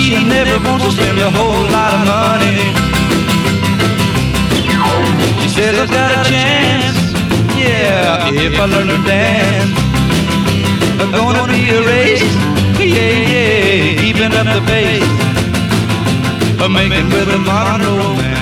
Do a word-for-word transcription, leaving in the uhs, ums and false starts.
she never wants to spend a whole lot of money. She says I've got a chance, yeah, if I learn to dance. I'm gonna be a race, yeah, yeah, keeping up the pace of making with a modern romance.